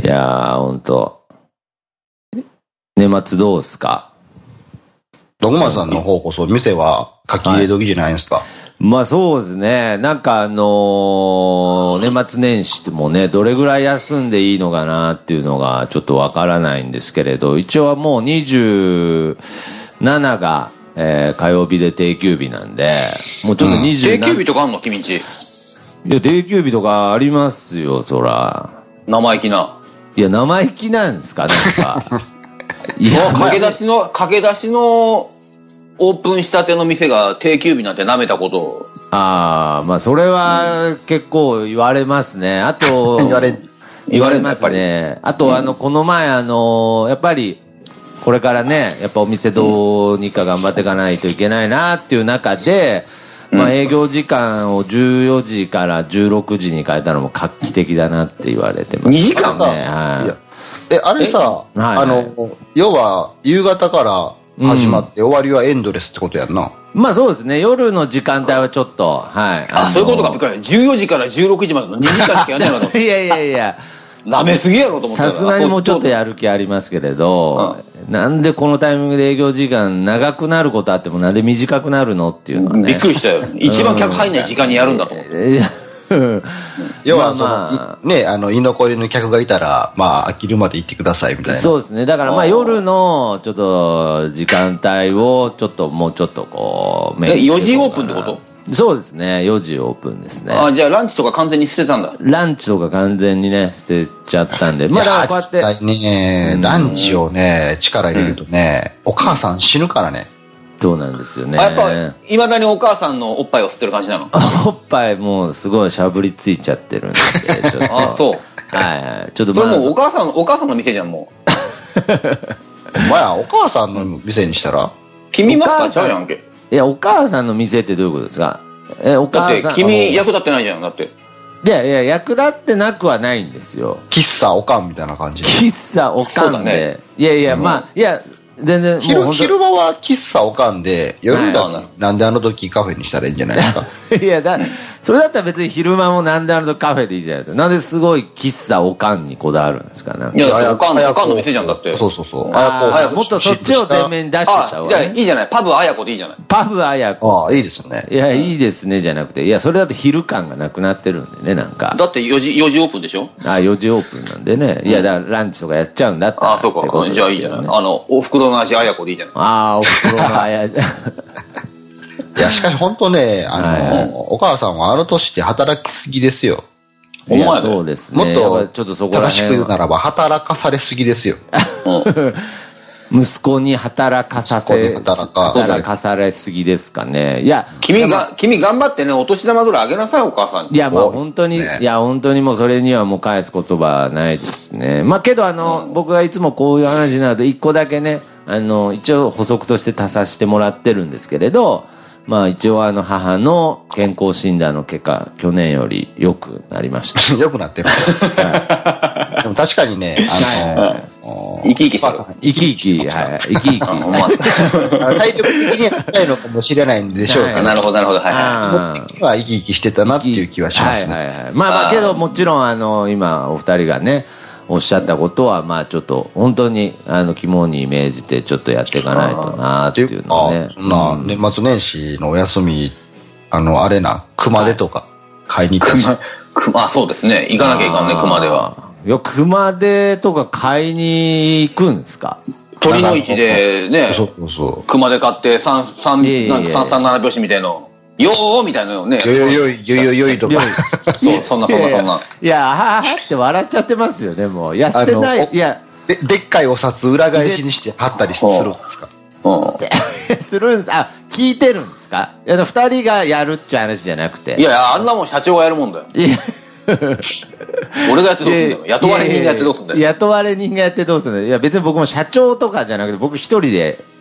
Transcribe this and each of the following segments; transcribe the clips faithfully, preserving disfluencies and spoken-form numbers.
いやー、ほんと。年末どうすか？ ドグマさんの方こそ、店は書き入れ時じゃないんですか？はい、 まあそうですね。なんかあのー、年末年始もね、どれぐらい休んでいいのかなっていうのがちょっとわからないんですけれど、一応はもうにじゅうななが、えー、火曜日で定休日なんで、もうちょっとにじゅうなな、 うん、定休日とかあんの君んち？いや、定休日とかありますよ、そら。 生意気な。 いや、生意気なんですか、なんか。 いや、駆け出しの、駆け出しの、オープンしたての店が定休日なんて舐めたことを。 ああ、まあそれは結構言われますね。あと、 言われ、 言われますね。あと、あの、この前、あの、やっぱり、これからね、やっぱお店どうにか頑張っていかないといけないなっていう中で、まあ営業時間をじゅうよじからじゅうろくじに変えたのも画期的だなって言われてますね。 にじかんね。 はい。 いや、え、あれさ、はいはい、あの、要は夕方から始まって、うん、終わりはエンドレスってことやんな。 まあそうですね。夜の時間帯はちょっと、はい。 あ、そういうことか。びっくり。じゅうよじからじゅうろくじまでのにじかんしかやらないのと。 いやいやいや。 舐めすぎやろと思って。 さすがにもうちょっとやる気ありますけれど、うん、なんでこのタイミングで営業時間長くなることあってもなんで短くなるのっていうのはね。 びっくりしたよ。一番客入んない時間にやるんだと思って。 要はその、まあ、ね、あの居残りの客がいたら、まあ、飽きるまで行ってくださいみたいな。 そうですね。だからまあ夜のちょっと時間帯をちょっともうちょっとこう、 よじオープンってこと？ そうですね。よじオープンですね。 あ、じゃあランチとか完全に捨てたんだ。 ランチとか完全にね、捨てちゃったんで。 まあ、だからこうやって。実際ね、ランチをね、力入れるとね、うん、お母さん死ぬからね。 そうなんですよね。 やっぱ、いまだにお母さんのおっぱいを吸ってる感じなの？ おっぱいもうすごいしゃぶりついちゃってるんで、ちょっと。 あ、そう。 はいはい。ちょっとまあ、それもうお母さんの、お母さんの店じゃん、もう。お前はお母さんの店にしたら？ 君マスターちゃうやんけ。 いや、お母さんの店ってどういうことですか？え、お母さん。 だって君役立ってないじゃん、だって。 いやいや、役立ってなくはないんですよ。 喫茶おかんみたいな感じで。 喫茶おかんで。ね、いやいや、うん、まあ、いや、全然昼、昼間は喫茶おかんで、夜だ、はい、なんであの時カフェにしたらいいんじゃないですか。 いや、だ、それだったら別に昼間もなんであの時カフェでいいじゃないですか。なんですごい喫茶おかんにこだわるんですかね。 いや、おかん、おかんの店じゃんだって。 そうそうそう。 ああ、もっとそっちを前面に出してた方が、ね。 じゃあいいじゃない。パブあやこでいいじゃない。 パブあやこ。 ああ、いいですね。 いや、いいですねじゃなくて、いや、それだと昼感がなくなってるんでね、なんか。 だってよじ、よじオープンでしょ？ ああ、よじオープンなんでね。いや、だからランチとかやっちゃうんだったら。 ああ、そうか。じゃあいいじゃない。あの、お袋の味あやこでいいじゃない。 ああ、お袋のあや。 いや、しかし本当ね、あの、はいはい、お母さんはあの年で働きすぎですよ。 お前そうですね。 もっと、ちょっとそこら辺正しく言うならば、働かされすぎですよ。 息子に働かさせ、働か、働かされすぎですかね。いや、 君が、君頑張ってね、お年玉ぐらいあげなさい、お母さんに。 いや、まあ本当に、ね、いや、本当にもうそれにはもう返す言葉はないですね。まあけどあの、うん、僕がいつもこういう話になると、一個だけね、あの、一応補足として足させてもらってるんですけれど、まあ一応あの母の健康診断の結果、去年より良くなりました。 良くなってる。はい、でも確かにね、あの、はい、 生き生きしてる。 生き生き、はい。生き生き。 体力的にはないのかもしれないんでしょうか、ね。 なるほど、なるほど。はいはい。気持ち的には生き生きしてたなっていう気はしますね。 はいはいはい。まあまあけどもちろんあの、今お二人がね、おっしゃったことは、まあちょっと、本当に、あの、肝に銘じて、ちょっとやっていかないとなっていうのね。 まあ、年末年始のお休み、あの、あれな、熊手とか、買いに行ってま熊、あ、そうですね。行かなきゃいかんね、熊手は。 いや、熊手とか買いに行くんですか？ 鳥の市でね、 そうそうそう。 熊手買って、三、三、なんか三三七拍子みたいの。よーみたいなのね。 よよよい、よよよいとか。 そう、そんなそんなそんな。 いや、ははって笑っちゃってますよね、もう。やってない。いやで、でっかいお札裏返しにして貼ったりするんですか？ うん。するんです。あ、聞いてるんですか？いや、二人がやるって話じゃなくて。 いやいや、あんなもん社長がやるもんだよ。いや俺がやってどうすんだよ。雇われ人がやってどうすんだよ。 雇われ人がやってどうすんだよ。いや、別に僕も社長とかじゃなくて、僕一人で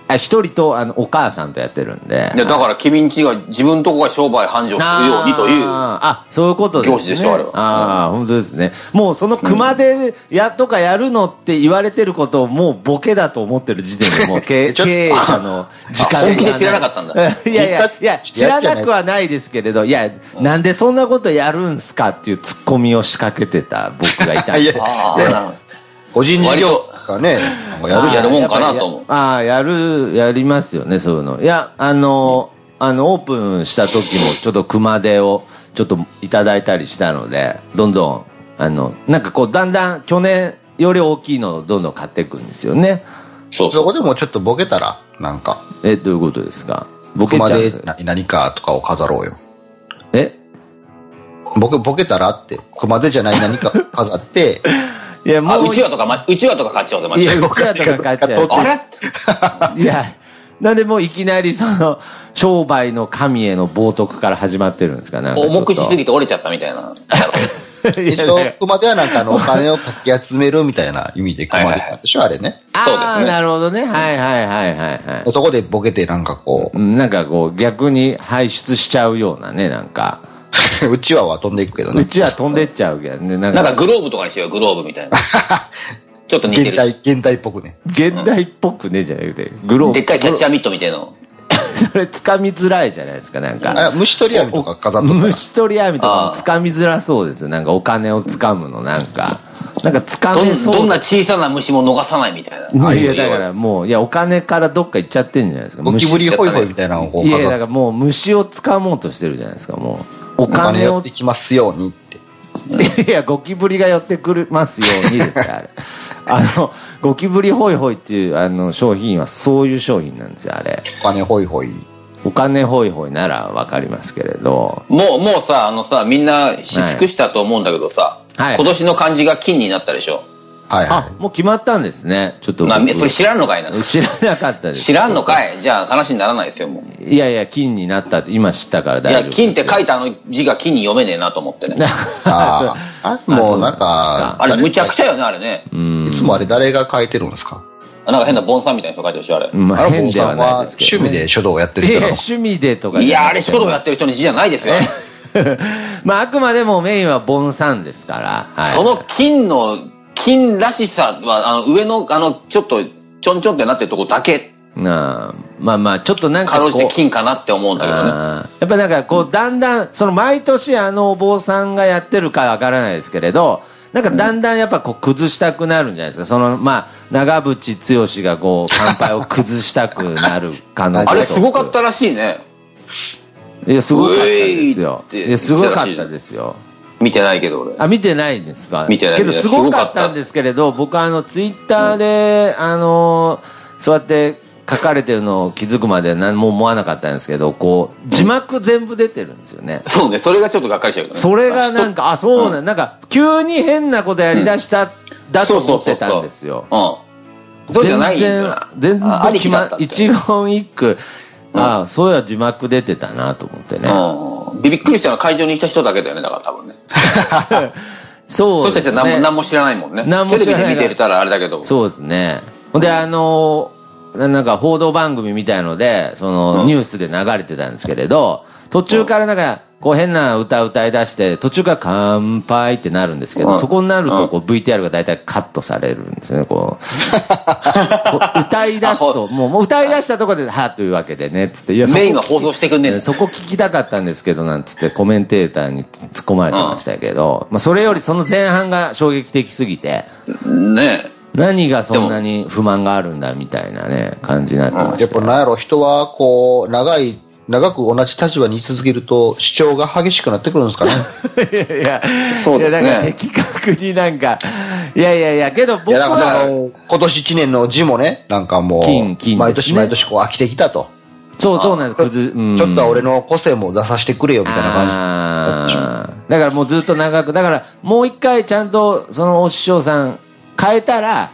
あ、一人とあのお母さんとやってるんで。 いや、だから君んちが自分とこが商売繁盛するようにという。 あ、そういうことですね。 行事でしょ、あれは。 ああ、本当ですね。もうその熊手やとかやるのって言われてることをもうボケだと思ってる時点でもう経営者の時間が。 本気で知らなかったんだ。 いやいや、いや、知らなくはないですけれど、いや、なんでそんなことやるんすかっていうツッコミを仕掛けてた僕がいたんです。 個人事業がね、 やるやるもんかなと思う。 ああ、やる、やりますよね、そういうの。いや、あの、あの、オープンした時もちょっと熊手をちょっといただいたりしたので、どんどん、あの、なんかこう、だんだん去年より大きいのをどんどん買っていくんですよね。 そうそう。そこでもちょっとボケたら、なんか。 え、どういうことですか？ボケちゃう。 熊手何何かとかを飾ろうよ。 え僕、ボケたらって、熊手じゃない何か飾って、 いや、もう。うちわとか、ま、うちわとか買っちゃおうぜ、 いや、うちわとか買っちゃう。あれいや、なんでもういきなりその、商売の神への冒涜から始まってるんですかね。 重くしすぎて折れちゃったみたいな。 えっと、熊手はなんかあの、お金をかき集めるみたいな意味で熊手なんでしょ、あれね。 そうですね。なるほどね。はいはいはいはいはい。 そこでボケてなんかこう。 なんかこう、逆に排出しちゃうようなね、なんか。 うちわは飛んでいくけどね。 うちわ飛んでっちゃうけどね。 なんか、なんかグローブとかにしよう、グローブみたいな。ちょっと似てる。 現代、現代っぽくね。 現代っぽくね、じゃなくて、グローブ。 でっかいキャッチャーミットみたいなの。 それ掴みづらいじゃないですか、なんか。 あ、虫取り網とか飾ってた。 虫取り網とかも掴みづらそうですよ。なんかお金を掴むの、なんか。なんか掴めそう。 どんな小さな虫も逃さないみたいな。 いや、だからもう、いや、お金からどっか行っちゃってんじゃないですか。 ゴキブリホイホイみたいなのをこういや、だからもう虫を掴もうとしてるじゃないですか、もう。お金を。 寄ってきますようにって。 いや、ゴキブリが寄ってくるますようにですか、あれ。あの、ゴキブリホイホイっていうあの商品はそういう商品なんですよ、あれ。 お金ホイホイ。 お金ホイホイならわかりますけれど。 もう、もうさ、あのさ、みんなし尽くしたと思うんだけどさ、はい、今年の漢字が金になったでしょ。 はいはい。 あ、もう決まったんですね。ちょっと。 まあ、それ知らんのかいな。 知らなかったです。 知らんのかい。じゃあ話にならないですよ、もう。 いやいや、金になったって、今知ったから大丈夫です。 いや、金って書いたあの字が金に読めねえなと思ってね。 ああ。もうなんか、 あれむちゃくちゃよね、あれね。 いつもあれ誰が書いてるんですか？ なんか変なボンさんみたいな人書いてるでしょ、あれ。 まあ、変ではないですけど、 ね。趣味で書道やってる人いや、趣味でとか。 いや、あれ書道やってる人の字じゃないですよ。 まあ、あくまでもメインはボンさんですから。 はい、その金の、金らしさは、あの、上の、あの、ちょっと、ちょんちょんってなってるとこだけ。 なあ、まあまあ、ちょっとなんかかろうじて金かなって思うんだけどね。 やっぱなんかこう、だんだん、その毎年あのお坊さんがやってるかわからないですけれど、なんかだんだんやっぱこう崩したくなるんじゃないですか。その、まあ、長渕剛がこう、乾杯を崩したくなる可能性。 あれすごかったらしいね。 いや、すごかったですよ。いや、すごかったですよ。 見てないけど俺。 あ、見てないんですか？ 見てないけどすごかったんですけれど、僕あの、ツイッターで、うん、あの、そうやって書かれてるのを気づくまで何も思わなかったんですけど、こう、字幕全部出てるんですよね。 そうね、それがちょっとがっかりしちゃうけどね。 それがなんか、あ、そうなん、うん、なんか、急に変なことやりだした、うん、だと思ってたんですよ。 うん。そうじゃないんだよ。 全然、全然決ま、一言一句、うん、ああ、そうや字幕出てたなと思ってね。 うん。びっくりしたのは会場にいた人だけだよね、だから多分ね。 そうですね。 そうたちは何も、何も知らないもんね。 何も知らない。 テレビで見てたらあれだけど。 そうですね。ほんで、あのー、なんか報道番組みたいので、その、ニュースで流れてたんですけれど、途中からなんか、こう変な歌歌い出して、途中から乾杯ってなるんですけど、うん、そこになるとこう ブイティーアール が大体カットされるんですね、こう。こう歌い出すと、もう、もう歌い出したところで、はぁというわけでね、つって。いや、 メインが放送してくんねえ。 そこ聞きたかったんですけど、なんつってコメンテーターに突っ込まれてましたけど、うん、まあそれよりその前半が衝撃的すぎて、 ねえ。 何がそんなに不満があるんだみたいなね、感じになってました。 やっぱなんやろ、人はこう、長い、長く同じ立場に居続けると主張が激しくなってくるんですかね。 いやいや、 そうですね。 いやなんか的確になんか、いやいやいや、けど僕は。いや、だから今年一年の字もね、なんかもう、金金ね、毎年毎年こう飽きてきたと。 そうそうなんです。 ちょっとは俺の個性も出させてくれよみたいな感じ。 だからもうずっと長く、だからもう一回ちゃんとそのお師匠さん変えたら、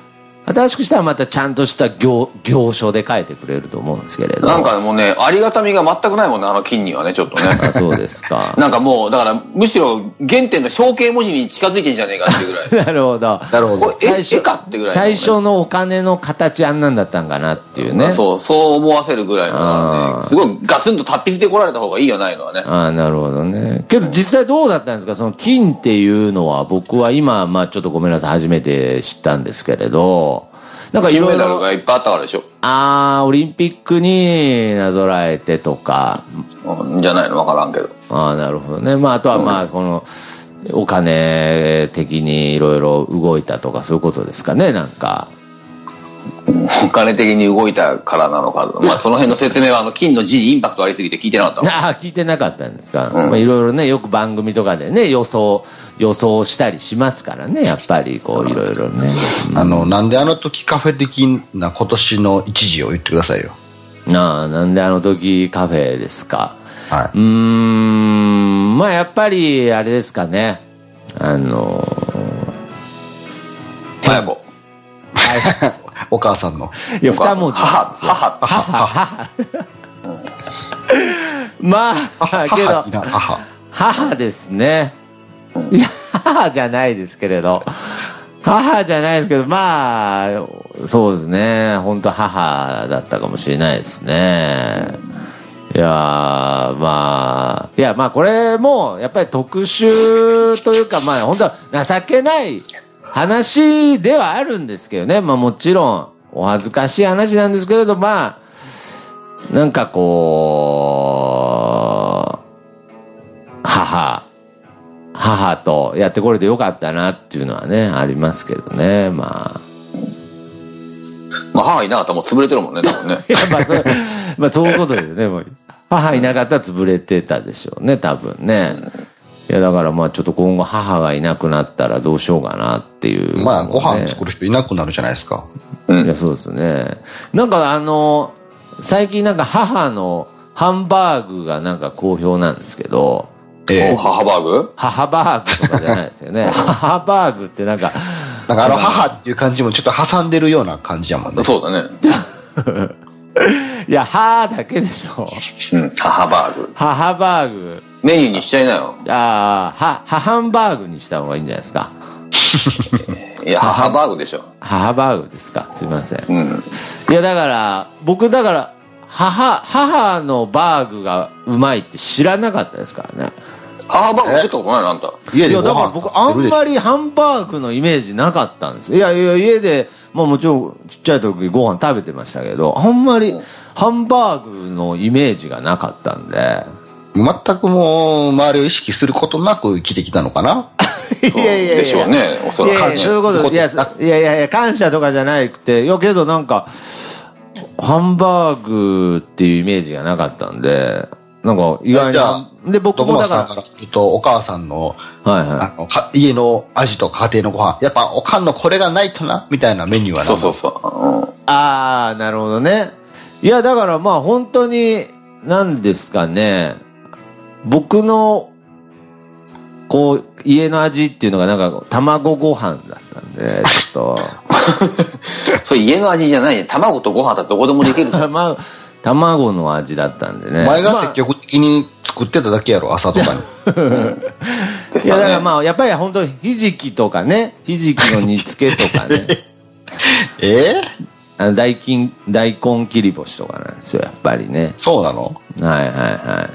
新しくしたらまたちゃんとした 行, 行書で書いてくれると思うんですけれど。 なんかもうね、ありがたみが全くないもんね、あの金にはね、ちょっとね。 あ、そうですか。 なんかもう、だからむしろ原点の象形文字に近づいてんじゃねえかっていうぐらい。 なるほど。 なるほど。 絵絵かってぐらい、ね。 最初のお金の形あんなんだったんかなっていうね。 そう、そう思わせるぐらいの、ね、すごいガツンと達筆で来られた方がいいよないのはね。 ああ、なるほどね。けど実際どうだったんですか、その金っていうのは。僕は今、まあちょっとごめんなさい、初めて知ったんですけれど、なんかいろいろ。 金メダルがいっぱいあったからでしょ。 ああ、オリンピックになぞらえてとか。 うん、じゃないの分からんけど。 ああ、なるほどね。まああとはまあ、この、お金的にいろいろ動いたとかそういうことですかね、なんか。 お金的に動いたからなのか、まあ、その辺の説明はあの金の字にインパクトありすぎて聞いてなかったああ、聞いてなかったんですか。 うん、 まあ、いろいろね、よく番組とかでね、予想、予想したりしますからね、やっぱりこういろいろね。 うん、あの、なんであの時カフェ的な今年の一時を言ってくださいよ。 なあ、なんであの時カフェですか。 はい。 うーん、まあやっぱりあれですかね。あのー、マヤコ。 お母さんの。 いや、二文字。 母、母、 母、母。まあ、けど、 母。 母ですね。いや、母じゃないですけれど。母じゃないですけど、まあ、そうですね。本当母だったかもしれないですね。いやまあ、いや、まあ、これも、やっぱり特殊というか、まあ、本当は情けない話ではあるんですけどね。まあ、もちろん、お恥ずかしい話なんですけれど、まあ、なんかこう、母、母とやってこれてよかったなっていうのはね、ありますけどね、まあ。 まあ、母いなかったらもう潰れてるもんね、多分ね。 いや、まあ、それ、まあ、そういうことですよね。もう母いなかったら潰れてたでしょうね、多分ね。いや、だからまあ、ちょっと今後母がいなくなったらどうしようかなっていう、ね。 まあ、ご飯作る人いなくなるじゃないですか。 いや、そうですね。なんかあの、最近なんか母のハンバーグがなんか好評なんですけど、 えー、母バーグ母バーグとかじゃないですよね。母バーグってなんか、 なんかあの母っていう感じもちょっと挟んでるような感じやもんね。 そうだね。 いや、母だけでしょ。 うん、母バーグ。 母バーグ。 メニューにしちゃいなよ。 ああ、は、母ハンバーグにした方がいいんじゃないですか。 いや、母バーグでしょ。 母バーグですか。すいません。 うん。 いや、だから、僕だから、母、母のバーグがうまいって知らなかったですからね。 母バーグ作ったことないのあんた。 家でご飯いや、だから僕あんまりハンバーグのイメージなかったんです。いやいや、家で、まあもちろんちっちゃい時ご飯食べてましたけど、あんまりハンバーグのイメージがなかったんで。 全くもう周りを意識することなく生きてきたのかな。 いやいやいや。 でしょうね、おそらく。 いやいや、そういうこと、いや、いやいやいや、感謝とかじゃなくて、いやけどなんか、ハンバーグっていうイメージがなかったんで、なんか意外に。で、僕もだから。 からちょっとお母さんの、 はいはい。 あの、か家の味と家庭のご飯、やっぱおかんのこれがないとな、みたいなメニューはな。 そうそうそう。うん、 ああ、なるほどね。いや、だからまあ本当に、何ですかね、僕の、こう、家の味っていうのがなんか卵ご飯だったんで、ちょっと。 それ家の味じゃないね。卵とご飯だったらどこでもできるじゃん。 卵、卵の味だったんでね。 お前が積極的に作ってただけやろ、朝とかに。 いや、だからまあ、やっぱり本当ひじきとかね、ひじきの煮付けとかね。 えあの大根、大根切り干しとかなんですよ、やっぱりね。 そうなの？ はいはいはい。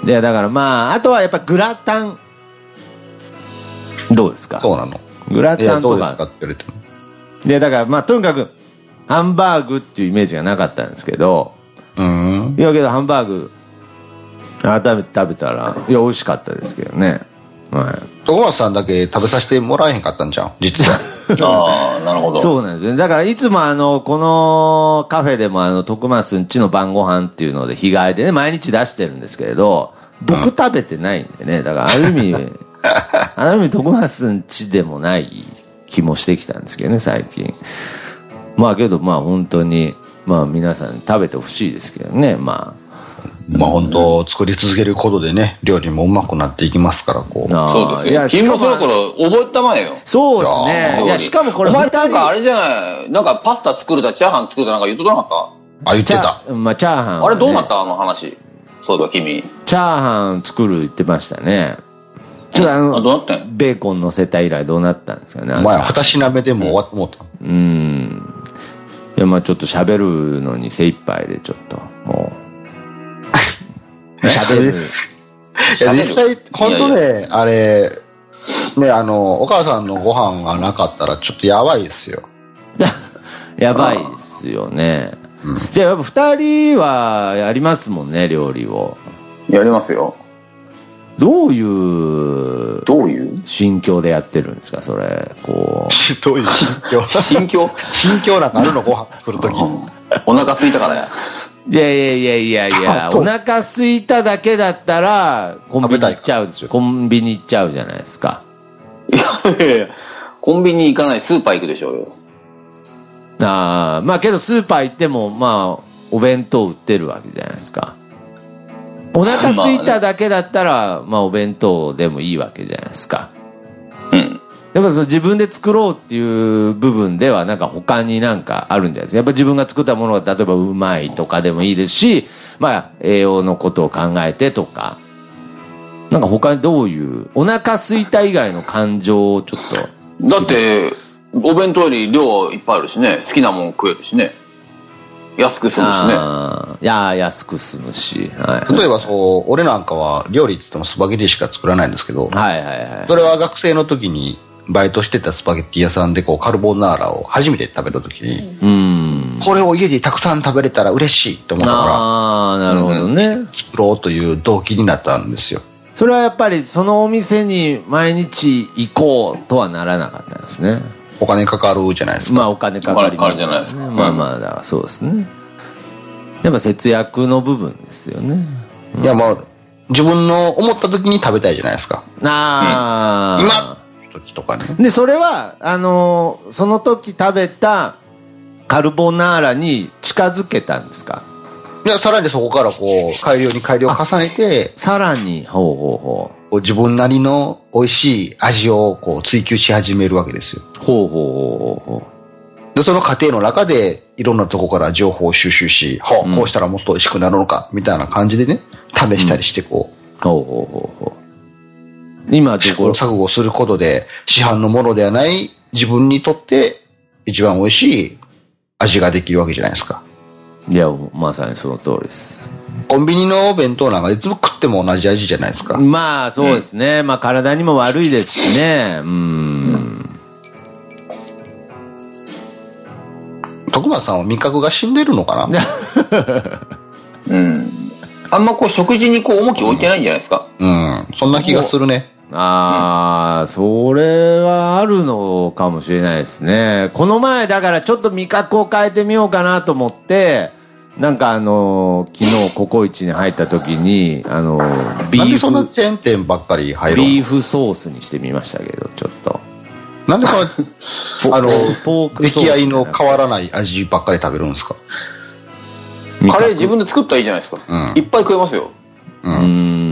で、だからまあ、あとはやっぱグラタン。どうですか？ そうなの。 グラタンとか。 どうですかって言われても。 で、だからまあ、とにかく、ハンバーグっていうイメージがなかったんですけど、 うん。 いやけどハンバーグ、改めて食べたら、いや、美味しかったですけどね。はい。 徳松さんだけ食べさせてもらえへんかったんじゃん、実は。 ああ、なるほど。 そうなんですよね。だからいつもあの、このカフェでもあの、徳松んちの晩ご飯っていうので日替えでね、毎日出してるんですけれど、僕食べてないんでね、だからある意味、ある意味徳松んちでもない気もしてきたんですけどね、最近。まあけどまあ本当に、まあ皆さんに食べてほしいですけどね、まあ。 まあ本当作り続けることでね、料理もうまくなっていきますから、こう。 そうですよ。君もそろそろ覚えたまえよ。 そうですね。いや、しかもこれ、 お前なんかあれじゃない、なんかパスタ作るだ、チャーハン作るだなんか言っとかなかった？ あ、言ってた。 まあ、チャーハン、ね。 あれどうなったあの話。そうだ、君。 チャーハン作る言ってましたね。ちょっとあの、 あ、どうなったん？ ベーコン乗せた以来どうなったんですかね。 お前、二品目でも終わってもうた。 うん。いや、まあちょっと喋るのに精一杯でちょっと、もう。喋る。 いや、実際、本当ね、あれ、ね、あの、お母さんのご飯がなかったらちょっとやばいですよ。 やばいですよね。うん、じゃあやっぱ二人はやりますもんね、料理を。 やりますよ。 どういうどういう心境でやってるんですか、それ。こうどういう心境心境心境なんかあるの、ご飯作るとき。 お腹空いたからや。 いやいやいやいやいや、お腹空いただけだったらコンビニ行っちゃうコンビニ行っちゃうじゃないですか。 いやいやいや、コンビニ行かない、スーパー行くでしょうよ。 ああ、まあけどスーパー行ってもまあお弁当売ってるわけじゃないですか。お腹空いただけだったら、まあお弁当でもいいわけじゃないですか。 うん。 やっぱその自分で作ろうっていう部分ではなんか他になんかあるんじゃないですか。やっぱ自分が作ったものが例えばうまいとかでもいいですし、まあ栄養のことを考えてとか、なんか他にどういうお腹空いた以外の感情をちょっと。 だってお弁当より量いっぱいあるしね、好きなもん食えるしね。安く済むしね。 いや安く済むし、はい、 例えばそう、俺なんかは料理って言ってもスパゲティしか作らないんですけど、 はいはいはい、 それは学生の時にバイトしてたスパゲティ屋さんでこうカルボナーラを初めて食べた時に、うん、これを家でたくさん食べれたら嬉しいと思ったから、 ああなるほどね、 うん、作ろうという動機になったんですよ。 それはやっぱりそのお店に毎日行こうとはならなかったんですね。 お金かかるじゃないですか。 まあお金かかります、ね、 じゃないですか。 まあまあだからそうですね。やっぱ節約の部分ですよね。 うん、いやまあ自分の思った時に食べたいじゃないですか。 ああ、 うん、今時とかね。 でそれはあのー、その時食べたカルボナーラに近づけたんですか。 いやさらにそこからこう改良に改良を重ねて、 さらにほうほうほうこう自分なりの美味しい味をこう追求し始めるわけですよ。 ほうほうほうほう。でその過程の中でいろんなとこから情報を収集し、はあ、うん、こうしたらもっと美味しくなるのかみたいな感じでね、試したりしてこう。 うん、ほうほうほうほう。今試行錯誤することで市販のものではない自分にとって一番美味しい味ができるわけじゃないですか。 いやまさにその通りです。 コンビニのお弁当なんかいつも食っても同じ味じゃないですか。 まあそうですね、うん、まあ体にも悪いですしね。うん、うん、 徳松さんは味覚が死んでるのかなうん、あんまこう食事にこう重きを置いてないんじゃないですか。 うん、うん、そんな気がするね。 ああ、うん、それはあるのかもしれないですね。この前だからちょっと味覚を変えてみようかなと思って、なんかあのー、昨日ココイチに入った時にあのー、 ビーフ、なんでそんなチェーン店ばっかり入るの？ ビーフソースにしてみましたけど、ちょっとなんでそのあのポーク出来合いの変わらない味ばっかり食べるんですか？ カレー自分で作ったらいいじゃないですか、うん、いっぱい食えますよ。 うん、うー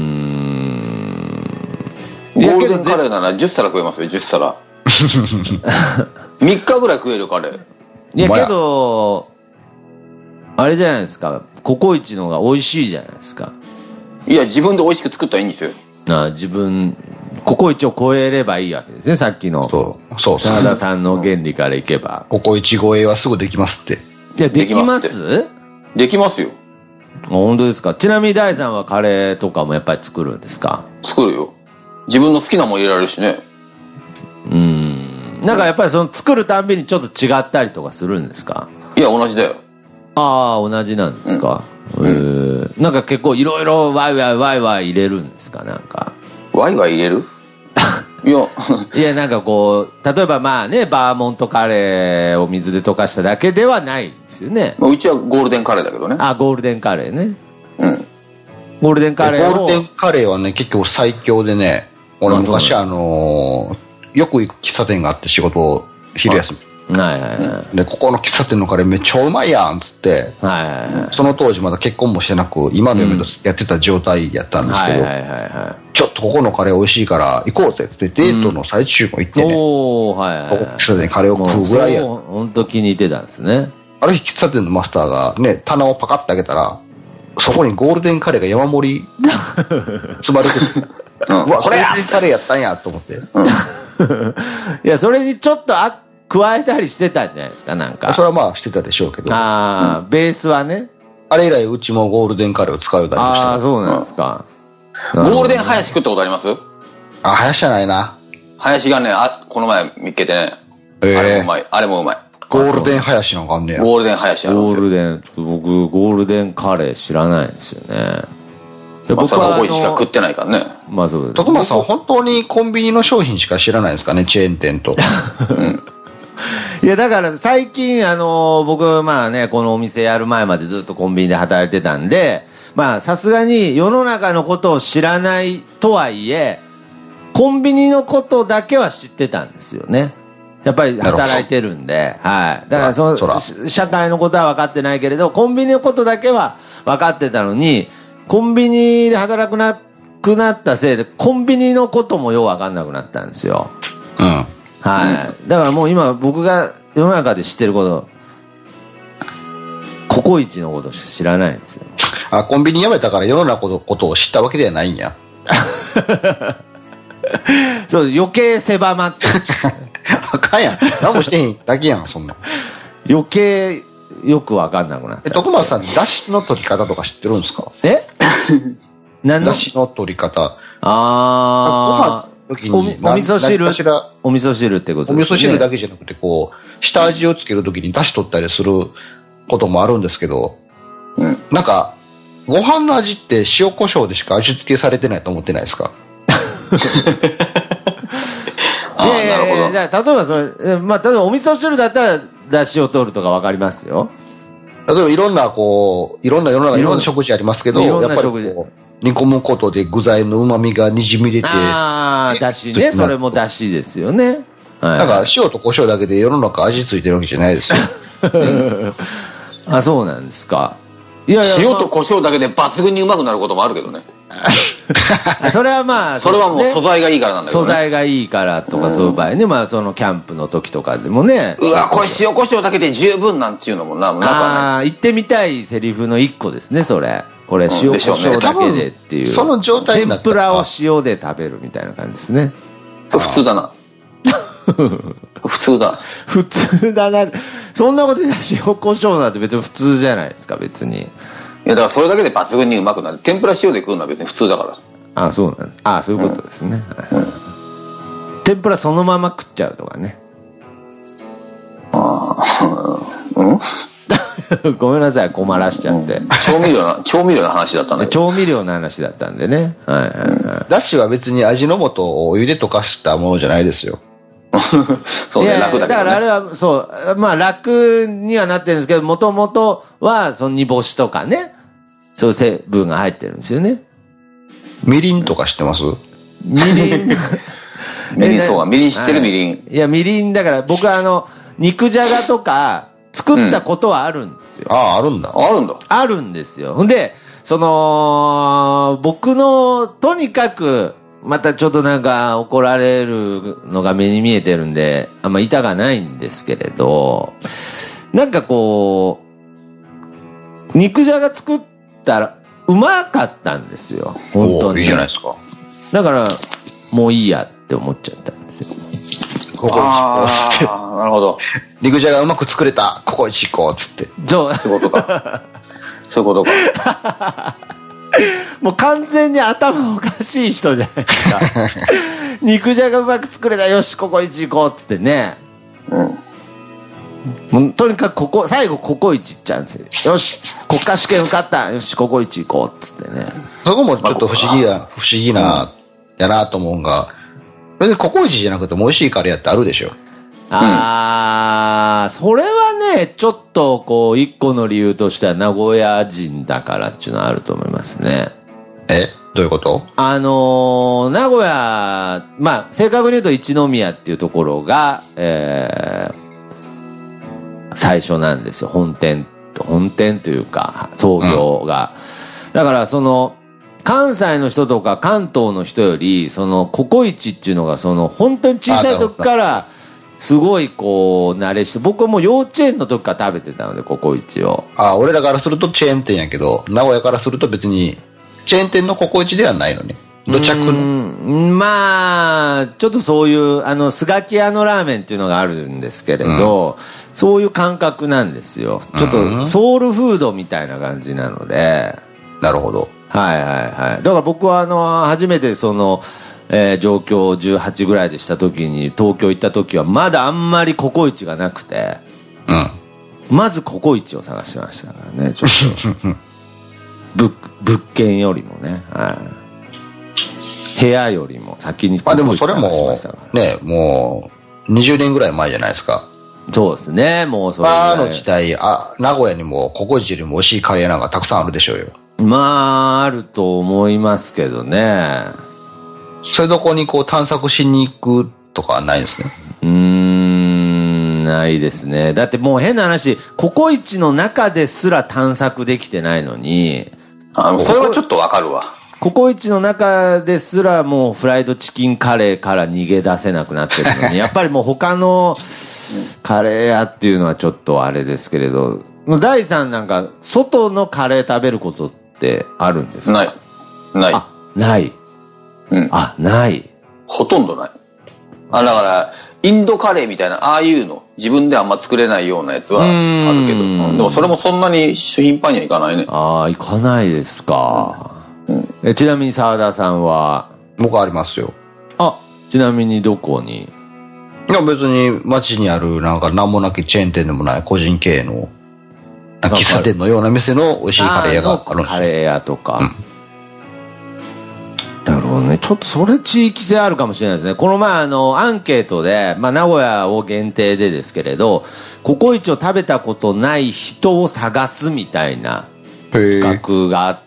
んゴールデンカレーならじゅっさら食えますよ、じゅっさらみっかぐらい食えるカレー。 いやけどあれじゃないですか、ココイチのが美味しいじゃないですか。 いや自分で美味しく作ったらいいんですよ。 ああ、自分ココイチを超えればいいわけですね。さっきのそうそう真田さんの原理からいけば、 ココイチ超えはすぐできますって。 いやできます？ できますよ。 本当ですか。ちなみに大さんはカレーとかもやっぱり作るんですか？ 作るよ。自分の好きなもん入れられるしね。 うーん、なんかやっぱりその作るたんびにちょっと違ったりとかするんですか？ いや同じだよ。 ああ、同じなんですか。うん、えー、なんか結構いろいろワイワイワイワイ入れるんですか？なんかワイワイ入れるいやいや、なんかこう例えばまあね、バーモントカレーを水で溶かしただけではないんですよね。 うちはゴールデンカレーだけどね。 あ、ゴールデンカレーね。 うん。 ゴールデンカレーをゴールデンカレーはね結構最強でね、俺昔あのー、よく行く喫茶店があって仕事を昼休み、 はいはいはい。 で、ここの喫茶店のカレーめっちゃうまいやんっつって、 はいはいはい。その当時まだ結婚もしてなく、今の嫁とやってた状態やったんですけど、 はいはいはいはい。 ちょっとここのカレー美味しいから行こうぜっつってデートの最中も行ってね、うん、 おー、はいはいはい。 喫茶店にカレーを食うぐらいや。 本当気に入ってたんですね。 ある日喫茶店のマスターがね、棚をパカッて開けたら、そこにゴールデンカレーが山盛り積まれてて、うん、うわ、これゴールデンカレーやったんやと思って。うん、 いや、それにちょっとあ加えたりしてたんじゃないですか、なんか。 それはまあしてたでしょうけど。 ああ、うん、ベースはね。 あれ以来うちもゴールデンカレーを使うようになりました。 ああ、そうなんですか。 うん、ゴールデンハヤシ食ったことあります？ あ、ハヤシじゃないな。 ハヤシがね、あ、この前見っけてね。えー、あれもうまい。あれもうまい。 ゴールデンハヤシなんかあんねや。 ゴールデンハヤシあるんですよ。 ゴールデン、ちょっと僕、ゴールデンカレー知らないんですよね。 まあ、それはここしか食ってないからね。 まあそうです。 徳間さん、本当にコンビニの商品しか知らないんですかね、チェーン店と。うん、 いや、だから最近、あのー、僕、まあね、このお店やる前までずっとコンビニで働いてたんで、まあさすがに世の中のことを知らないとはいえ、コンビニのことだけは知ってたんですよね。やっぱり働いてるんで、はい。だからその、社会のことは分かってないけれど、コンビニのことだけは分かってたのに、コンビニで働くなくなったせいで、コンビニのこともよう分かんなくなったんですよ。 うん。 はい。だからもう今僕が世の中で知ってること、ココイチのことしか知らないんですよ。 あ、コンビニ辞めたから世の中のことを知ったわけではないんや。 そう、余計狭まって。 あかんやん。何もしてへんだけやん、そんな。 余計よく分かんなくなった。 え、徳松さん、だしの取り方とか知ってるんですか？ え何の？ だしの取り方。 あー。 ご飯の時にお味噌汁お味噌汁ってことですね。 お味噌汁だけじゃなくて、こう、下味をつける時にだし取ったりすることもあるんですけど、うん、なんか、ご飯の味って塩コショウでしか味付けされてないと思ってないですか？ いやいやいや、例えばそれ、まあ、例えばお味噌汁だったら出汁を取るとか分かりますよ。 例えばいろんなこういろんな世の中いろんな食事ありますけど、やっぱりこう煮込むことで具材の旨味がにじみ出て、 ああ、出汁ね、それも出汁ですよね。 はい、なんか塩と胡椒だけで世の中味付いてるわけじゃないですよ。 あ、そうなんですか。 いやいや、塩と胡椒だけで抜群にうまくなることもあるけどね。 それはまあ、 それはもう素材がいいからなんだけどね。 素材がいいからとかそういう場合ね、まあそのキャンプの時とかでもね。 うわ、これ塩コショウだけで十分なんていうのもな、なんかね。 ああ、言ってみたいセリフの一個ですね、それ。これ塩コショウだけでっていう。 その状態になったら天ぷらを塩で食べるみたいな感じですね。 普通だな。普通だ。 普通だな。そんなことで塩コショウなんて別に普通じゃないですか、別に。 いや、だからそれだけで抜群にうまくなる。天ぷら塩で食うのは別に普通だから。 ああ、そうなんです。ああ、そういうことですね。うんうん、天ぷらそのまま食っちゃうとかね。 ああ、うんごめんなさい、困らしちゃって。うん、 調味料な、調味料の話だったね。 調味料の話だったんでね。はいはいはい。 だしは別に味の素をお湯で溶かしたものじゃないですよ。 そうね、楽だけどね。 だからあれは、そう、まあ楽にはなってるんですけど、もともとは、その煮干しとかね、そういう成分が入ってるんですよね。 みりんとか知ってます？ みりん。 みりん、そうか、みりん知ってるみりん。 いや、みりんだから、僕はあの、肉じゃがとか、作ったことはあるんですよ。 うん、ああ、あるんだ。 あるんだ。 あるんですよ。ほんで、その、僕の、とにかく、またちょっとなんか怒られるのが目に見えてるんで、あんま板がないんですけれど、なんかこう、肉じゃが作ったらうまかったんですよ。本当に。 いいじゃないですか。 だから、もういいやって思っちゃったんですよ。 ああ、なるほど。 肉じゃがうまく作れた、ココイチ行こうっつって。 そう。 そういうことか。そういうことか。 もう完全に頭おかしい人じゃないですか。肉じゃがうまく作れた、よしココイチ行こうっつってね。うん。もうとにかくここ最後ココイチ行っちゃうんですよ。よし国家試験受かった、よしココイチ行こうっつってね。 そこもちょっと不思議な、不思議なやなと思うんが、それでココイチじゃなくても美味しいカレーってあるでしょ。 あー、うん、それはねちょっとこう一個の理由としては名古屋人だからっていうのはあると思いますね。 え、どういうこと？ あのー、名古屋、まあ正確に言うと一宮っていうところが、えー最初なんですよ。本店、本店というか、創業が。うん、だからその、関西の人とか関東の人より、そのココイチっていうのが、その本当に小さい時から、すごいこう、慣れして、僕はもう幼稚園の時から食べてたので、ココイチを。 あ、俺らからするとチェーン店やけど、名古屋からすると別に、チェーン店のココイチではないのね。どちゃくの？ まあ、ちょっとそういう、あの、スガキ屋のラーメンっていうのがあるんですけれど、うん、そういう感覚なんですよ。ちょっとソウルフードみたいな感じなので。 なるほど。 はいはいはい。だから僕はあの、初めてその、えー、上京じゅうはちぐらいでした時に、東京行った時はまだあんまりココイチがなくて、うん。まずココイチを探してましたからね、ちょっと。物、物件よりもね、はい。部屋よりも先にココイチ探しましたから。 あ、でもそれも、ね、もう、にじゅうねんぐらい前じゃないですか。 そうですね、もうそれぐらい。 あの時代、あ、名古屋にもココイチよりも美味しいカレーなんかたくさんあるでしょうよ。 まあ、あると思いますけどね。 それどこにこう探索しに行くとかはないんですね。 うーん、ないですね。だってもう変な話、ココイチの中ですら探索できてないのに。 あ、それはちょっとわかるわ。 ココイチの中ですらもうフライドチキンカレーから逃げ出せなくなってるのに、やっぱりもう他のカレー屋っていうのはちょっとあれですけれど、第三なんか外のカレー食べることってあるんですか？ ない。ない。 あ、ない。うん。あ、ない。 ほとんどない。あ、だから、インドカレーみたいな、ああいうの、自分であんま作れないようなやつはあるけど、うん、でもそれもそんなに頻繁にはいかないね。 ああ、いかないですか。うん、えちなみに澤田さんは？ 僕ありますよ。 あ、ちなみにどこに？ いや、別に街にある、なんか名もなきチェーン店でもない個人経営の、喫茶店のような店の美味しいカレー屋があるんですよ。 カレー屋とか。うん、なるほどね。ちょっとそれ地域性あるかもしれないですね。この前あの、アンケートで、まあ名古屋を限定でですけれど、ココイチを食べたことない人を探すみたいな企画があって、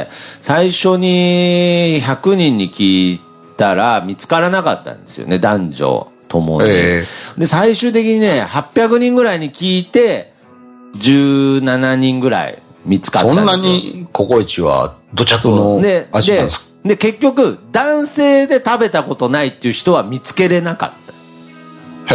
最初にひゃくにんに聞いたら見つからなかったんですよね、男女ともに。で、最終的にね、はっぴゃくにんぐらいに聞いて、じゅうななにんぐらい見つかったんですよ。 そんなにココイチは土着の味なんですか？ で、結局、男性で食べたことないっていう人は見つけれなかった。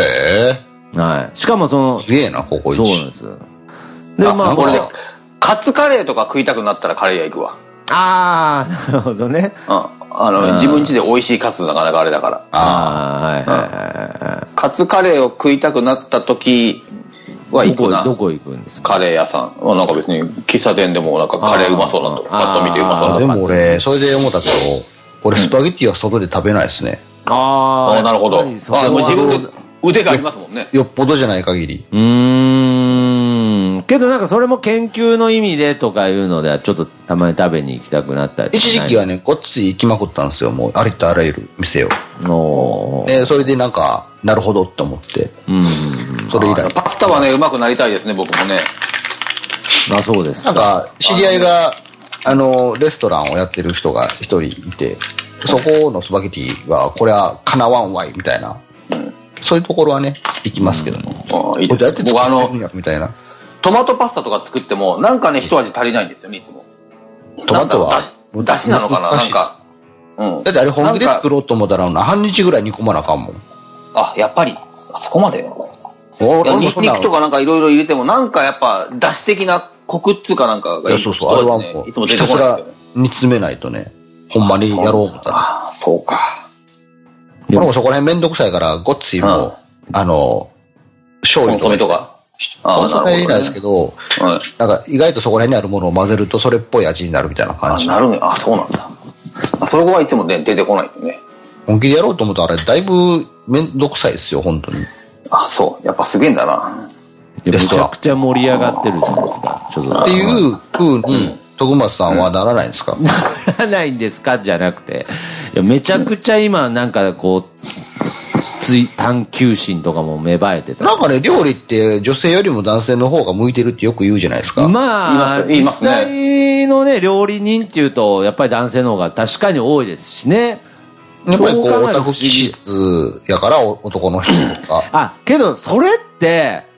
へえ。はい。しかもその、 すげえな、ココイチ。 そうなんです。で、 まあ、これで、カツカレーとか食いたくなったらカレー屋行くわ。 ああ、なるほどね。 うん。あの、自分家で美味しいカツなかなかあれだから。 ああ、はいはいはい。 カツカレーを食いたくなった時は行くな。 どこ行くんですか？ カレー屋さん。なんか別に喫茶店でもなんかカレーうまそうなとパッと見てうまそうな。 でも俺、それで思ったけど、俺スパゲッティは外で食べないですね。 うん、ああ、なるほど。ああ、もう自分で腕がありますもんね。 よっぽどじゃない限り。 うーん。けどなんかそれも研究の意味でとかいうのではちょっとたまに食べに行きたくなったり。 一時期はね、ごっつい行きまくったんですよ。もうありとあらゆる店を。 おで、それでなんか、なるほどって思って。うん。それ以来。 パスタはね、うまくなりたいですね、僕もね。 あ、そうです。 なんか、知り合いが、あの、レストランをやってる人が一人いて、そこのスパゲティは、これはかなわんわいみたいな。うん、そういうところはね、行きますけどね。 うん、あいいです。 僕あの、みたいな。 トマトパスタとか作っても、なんかね、一味足りないんですよね、いつも。 トマトはだしなのかな、なんか。 うん。だってあれ本気で作ろうと思ったら、半日ぐらい煮込まなあかんもん。 あ、やっぱり、あそこまでニンニクとかなんかいろいろ入れても、なんかやっぱ、だし的なコクっつうかなんかがいい。 そうそう、あれはもう、いつも出てこないですよね。煮詰めないとね、ほんまにやろう思ったら。 あ、そうか。 これもそこら辺めんどくさいから、ごっついも、あの、醤油コンソメとか。 コンソメ入れないですけど、なんか意外とそこら辺にあるものを混ぜるとそれっぽい味になるみたいな感じ。 なるね。あ、そうなんだ。それはいつも出てこないよね。 本気でやろうと思ったらあれだいぶめんどくさいですよ、本当に。 あ、そう。やっぱすげえんだな。 めちゃくちゃ盛り上がってるじゃないですか。ちょっと。 っていう風に、徳松さんはならないんですか？ ならないんですかじゃなくて。いやめちゃくちゃ今なんかこう、つい探求心とかも芽生えてた。 なんかね、料理って女性よりも男性の方が向いてるってよく言うじゃないですか。 まあ、実際のね、料理人っていうと、やっぱり男性の方が確かに多いですしね。 やっぱりこう、オタク気質やから男の人とか。 あ、けどそれって、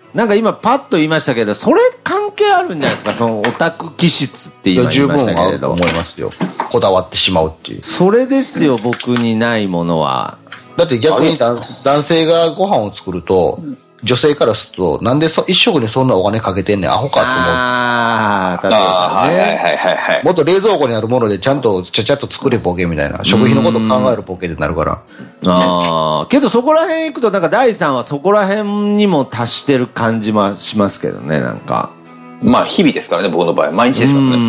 なんか今パッと言いましたけど、それ関係あるんじゃないですか、そのオタク気質って今言いましたけれど。 十分あると思いますよ。こだわってしまうっていう。 それですよ、僕にないものは。 だって逆に男性がご飯を作ると、うん、女性からすると、なんでそ一食にそんなお金かけてんねん、アホかって思う。 ああ、確かにね。はいはいはいはい。 もっと冷蔵庫にあるものでちゃんとちゃちゃっと作れボケみたいな、食費のことを考えるボケになるから。 ああ、けどそこら辺行くと、なんか第三はそこら辺にも達してる感じもしますけどね、なんか。 まあ日々ですからね、僕の場合。毎日ですからね。うん。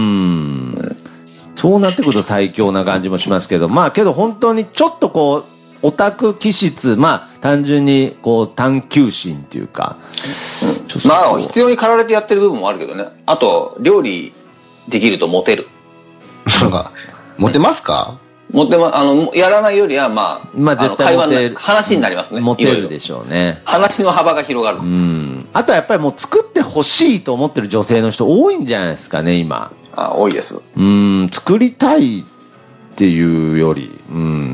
そうなってくると最強な感じもしますけど、まあけど本当にちょっとこう、オタク気質、まあ単純にこう探求心っていうか、 うん、まあ必要に駆られてやってる部分もあるけどね。あと料理できるとモテる。 そうか、モテますか？ モテまあのやらないよりはまあ、 まあ絶対モテる、 話になりますね。 モテるでしょうね。 話の幅が広がる。 うん。あとはやっぱりもう作ってほしいと思ってる女性の人多いんじゃないですかね今。 あ、多いです。 うん、作りたいっていうより、うん、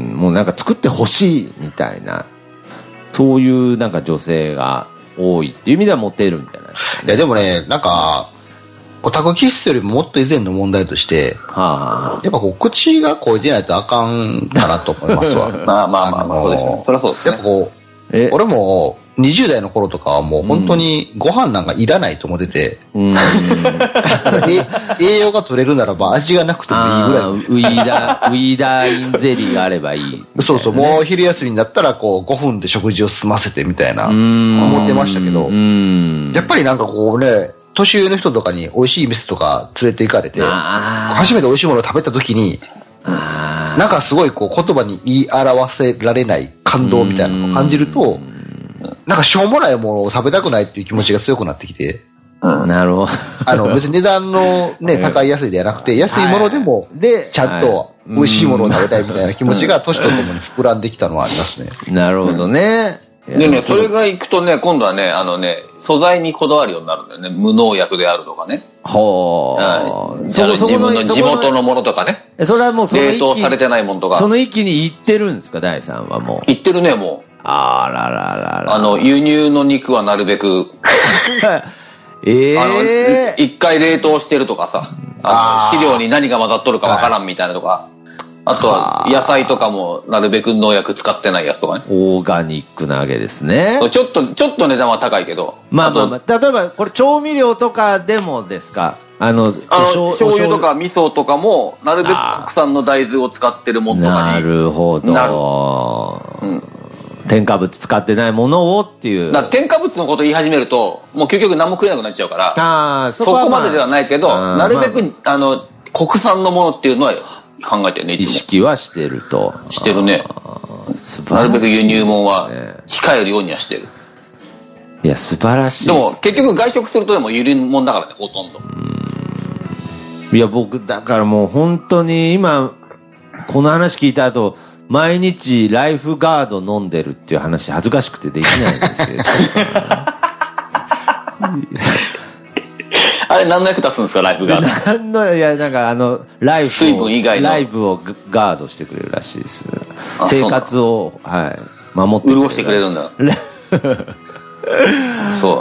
もうなんか作ってほしいみたいな、そういうなんか女性が多いっていう意味ではモテるんじゃないですかね。 いやでもね、なんかオタク気質よりももっと以前の問題として、はあ、やっぱこう口が肥えてないとあかんかなと思いますわ。 まあまあまあまあ、そうですね。そりゃそうですね。 やっぱこう、俺もにじゅう代の頃とかはもう本当にご飯なんかいらないと思ってて、うん、栄養が取れるならば味がなくてもいいぐらい。 ウィーダー、ウィーダーインゼリーがあればいい、ね。 そうそう、もう昼休みになったらこうごふんで食事を済ませてみたいな思ってましたけど、やっぱりなんかこうね、年上の人とかに美味しい店とか連れて行かれて、初めて美味しいものを食べた時に、なんかすごいこう言葉に言い表せられない感動みたいなのを感じると、なんかしょうもないものを食べたくないっていう気持ちが強くなってきて、 うん、なるほど。 あの別に値段のね、高い安いではなくて、安いものでもちゃんと美味しいものを食べたいみたいな気持ちが年とともに膨らんできたのはありますね。 なるほどね。 でね、それがいくとね、今度はね、あのね、素材にこだわるようになるんだよね。無農薬であるとかね。 ほー。はい。じゃあ自分の地元のものとかね。 それはもうその冷凍されてないものとか。 その域に行ってるんですか、第三はもう。 行ってるね、もう。 あらららら。 あの、輸入の肉はなるべく。 ええー。あの、 一回冷凍してるとかさ。あの、肥料に何が混ざっとるかわからんみたいなとか。はい、あとは野菜とかもなるべく農薬使ってないやつとかね。 オーガニックなわけですね。 ちょっとちょっと値段は高いけど。 まあまあ、まあ、例えばこれ調味料とかでもですか。あの、あの醤油とか味噌とかもなるべく国産の大豆を使ってるものとかになるほど。なる。うん。添加物使ってないものをっていう。 だから添加物のこと言い始めるともう究極何も食えなくなっちゃうから。ああ、そこは、まあ、そこまでではないけど、なるべく、まあ、あの国産のものっていうのは考えてるね、いつも。 意識はしてると。 してるね。なるべく輸入物は控えるようにはしてる。 いや、素晴らしい。 でも、結局外食するとでも輸入物だからね、ほとんど。 うん。いや、僕、だからもう本当に今、この話聞いた後、毎日ライフガード飲んでるっていう話恥ずかしくてできないんですけど。 あれ何の役立つんですか、ライフガード。 何の、いや、なんかあの、ライフを、 水分以外のライフをガードしてくれるらしいです。生活を、はい、守ってくれる。 潤してくれるんだ。そう。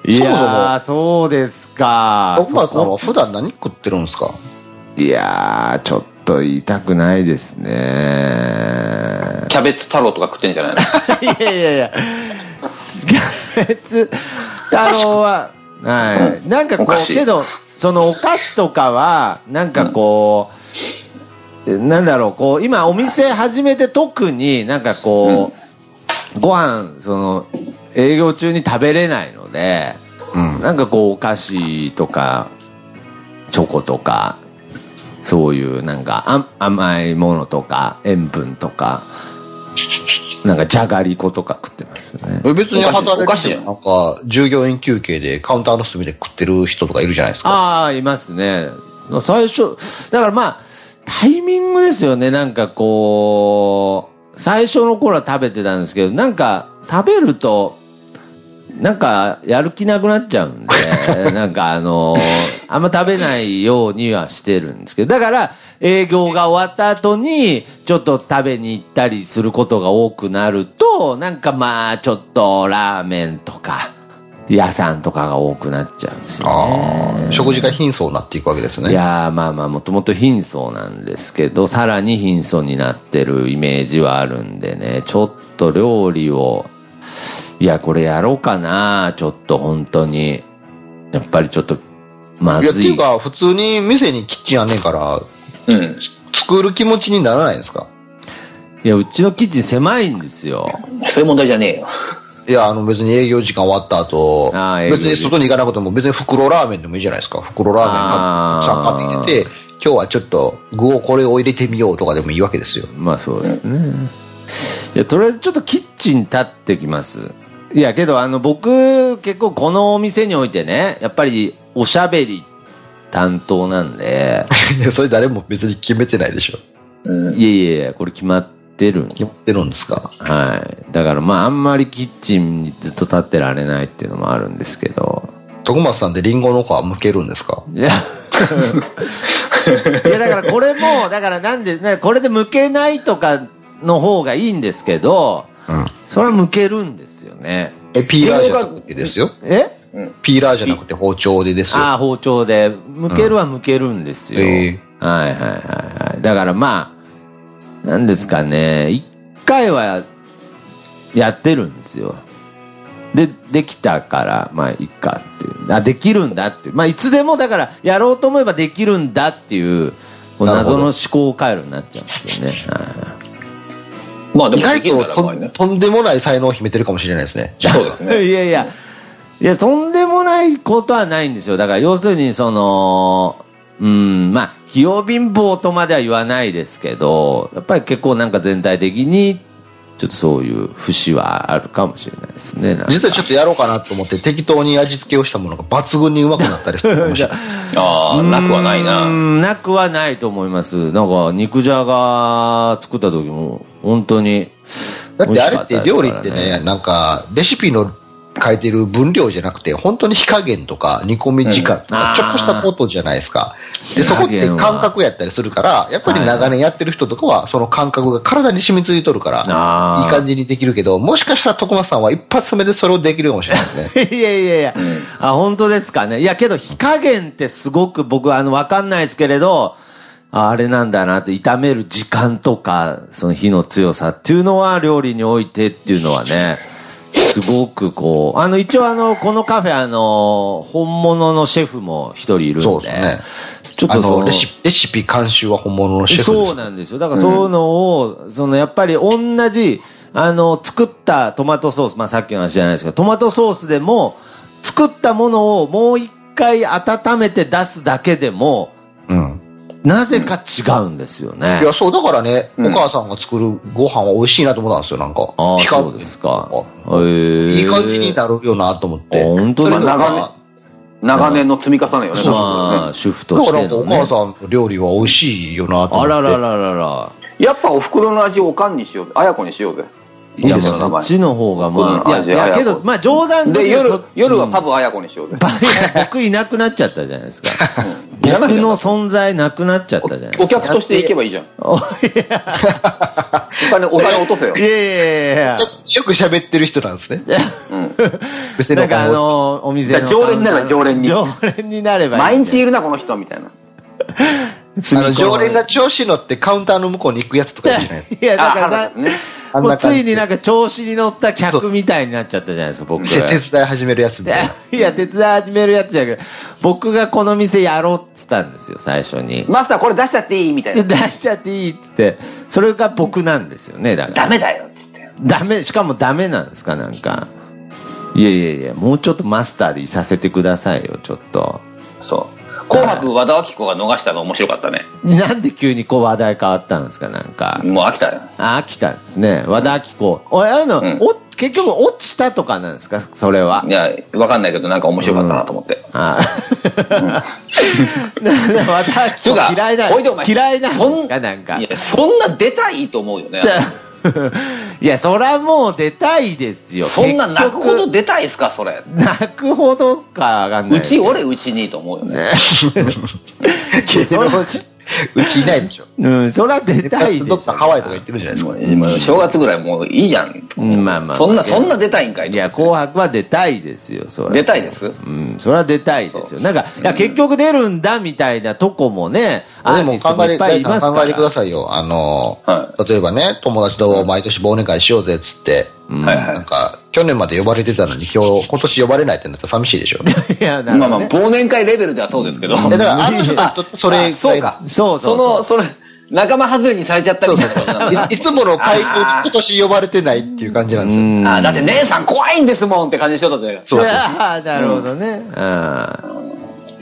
いやー、そうですか。 奥間さんは普段何食ってるんですか？ いやー、ちょっと言いたくないですね。 キャベツ太郎とか食ってんじゃないの？ いやいやいや、キャベツ太郎は、はい。なんかこう、けど、そのお菓子とかは、なんかこう、うん、なんだろう、こう、今お店始めて特になんかこう、うん、ご飯、その、営業中に食べれないので、うん、なんかこう、お菓子とか、チョコとか、そういうなんか甘いものとか、塩分とか、なんかじゃがりことか食ってますね。 別に働いてるなんか従業員休憩でカウンターの隅で食ってる人とかいるじゃないですか。 ああ、いますね。最初だからまあタイミングですよね。なんかこう最初の頃は食べてたんですけど、なんか食べるとなんかやる気なくなっちゃうんでなんかあのー、あんま食べないようにはしてるんですけど、だから営業が終わった後にちょっと食べに行ったりすることが多くなると、なんかまあちょっとラーメンとか屋さんとかが多くなっちゃうんですよね。 あ、食事が貧相になっていくわけですね。 いやー、まあまあ、もともと貧相なんですけど、さらに貧相になってるイメージはあるんでね、ちょっと料理を、いや、これやろうかな、ちょっと本当に。やっぱりちょっと、まずい。 いや、っていうか、普通に店にキッチンあんねんから、うん、作る気持ちにならないんですか？ いや、うちのキッチン狭いんですよ。 そういう問題じゃねえよ。 いや、あの別に営業時間終わった後、別に外に行かなくても別に袋ラーメンでもいいじゃないですか。袋ラーメンがさん買ってきて、今日はちょっと具をこれを入れてみようとかでもいいわけですよ。 まあそうですね。いや、とりあえずちょっとキッチン立ってきます。いや、けどあの僕結構このお店においてね、やっぱりおしゃべり担当なんで。 いや、それ誰も別に決めてないでしょ。 うん、いやいや、これ決まって出る決まってるんですか？ はい。だからまああんまりキッチンにずっと立ってられないっていうのもあるんですけど。 徳松さんでリンゴの皮剥けるんですか？ いやいや、だからこれもだからなんで、ね、これで剥けないとかの方がいいんですけど、うん、それは剥けるんですよね。 え、ピーラーじゃなくてですよ。 え？ ピーラーじゃなくて包丁でですよ。 ああ、包丁で剥けるは剥けるんですよ。うん、えー、はいはいはいはい。だからまあ。なんですかね、一回はやってるんですよ。で、できたから、まあ、いっかっていう。あ、できるんだっていう。まあ、いつでも、だから、やろうと思えばできるんだっていう、謎の思考回路になっちゃうんですよね。 まあ、でも意外とと、ね、とんでもない才能を秘めてるかもしれないですね。 そうですね。 いやいや、いや、とんでもないことはないんですよ。だから、要するに、その、うん、まあ、器用貧乏とまでは言わないですけど、やっぱり結構なんか全体的に、ちょっとそういう節はあるかもしれないですね。 実はちょっとやろうかなと思って適当に味付けをしたものが抜群にうまくなったりするかもしれないです。 ああ、なくはないな。 うん、なくはないと思います。なんか肉じゃが作った時も本当にだってあれって料理ってね、なんかレシピの書いてる分量じゃなくて本当に火加減とか煮込み時間とかちょっとしたことじゃないですか、うん、でそこって感覚やったりするからやっぱり長年やってる人とかはその感覚が体に染みついとるからいい感じにできるけど、もしかしたら徳松さんは一発目でそれをできるかもしれないですね。 いやいやいや、うん、あ、本当ですかね。いやけど火加減ってすごく僕はあの分かんないですけれど、あれなんだなって炒める時間とかその火の強さっていうのは料理においてっていうのはね、すごくこう、あの、一応あの、このカフェあの、本物のシェフも一人いるんで。そうですね。 ちょっとそのレシピ、レシピ監修は本物のシェフです。 そうなんですよ。だからそういうのを、うん、そのやっぱり同じ、あの、作ったトマトソース、まあさっきの話じゃないですけど、トマトソースでも、作ったものをもう一回温めて出すだけでも、うん。なぜか違うんですよね。 いや、そう、だからね、うん、お母さんが作るご飯は美味しいなと思ったんですよ、なんか。 ああ、そうですか。 えー、いい感じになるよなと思って。 本当ですか。 長年の積み重ねよね。 まあ、主婦としての、ね。 だからお母さんの料理は美味しいよなと思って。 あららららら。 やっぱお袋の味をおかんにしようぜ。あやこにしようぜ。 いや、そっちの方がまあ、いや、いやけど、まあ冗談で夜、夜はパブあやこにしようぜ。 僕いなくなっちゃったじゃないですか。僕の存在なくなっちゃったじゃないですか。 お客として行けばいいじゃん。お金、お金落とせよ。 いやいやいやよく喋ってる人なんですね。うん。 別になんかあの、お店の。 常連になれば常連に。 常連になればいい。 毎日いるな、この人、みたいな。 あの、常連が調子乗ってカウンターの向こうに行くやつとかいるじゃないですか。 いや、だからさ、もうついになんか調子に乗った客みたいになっちゃったじゃないですか、僕が。手伝い始めるやつみたいな。 いや、手伝い始めるやつじゃなくて、僕がこの店やろうって言ったんですよ、最初に。 マスターこれ出しちゃっていいみたいな。 出しちゃっていいって言って、それが僕なんですよね、だから。 ダメだよって言って。 ダメ、しかもダメなんですか、なんか。いやいやいや、もうちょっとマスターでいさせてくださいよ、ちょっと。 そう。紅白和田アキ子が逃したの面白かったね。 なんで急にこう話題変わったんですか、なんか。 もう飽きたよ。 あ、飽きたんですね。和田アキ子。俺、あの、うん、お、結局落ちたとかなんですか、それは。 いや、わかんないけど、なんか面白かったなと思って。うん、ああ。うん、和田アキ子嫌いな、嫌いなんですか、なんか。 いや、そんな出たいと思うよね。 いや、そらもう出たいですよ。 そんな泣くほど出たいですか、それ。 泣くほどかわかんない。 うち、俺、うちにと思うよね。 うちいないでしょ。 うん、そら出たいでしょ。 どっかハワイとか行ってるじゃないですか。 今正月ぐらいもういいじゃん。 うん、まあまあ、まあ。 そんな、そんな出たいんかい。 いや、紅白は出たいですよ、それ。 出たいです。 うん、それは出たいですよ。なんか、いや、結局出るんだみたいなとこもね、 でも考えて、大さん考えてくださいよ。あの、はい、例えばね、友達と毎年忘年会しようぜっつって、うん、なんか、去年まで呼ばれてたのに今日、今年呼ばれないってなったら寂しいでしょ。 いや、 ね、まあまあ、忘年会レベルではそうですけど。だから、あの人たちとそれ、 そうか。そうそう。その、それ、仲間外れにされちゃったみたいな。 い, いつものパイプ今年呼ばれてないっていう感じなんですよ。 ああ、だって姉さん怖いんですもんって感じでしょ、だって。 そうそうそう。ああ、なるほどね。うん、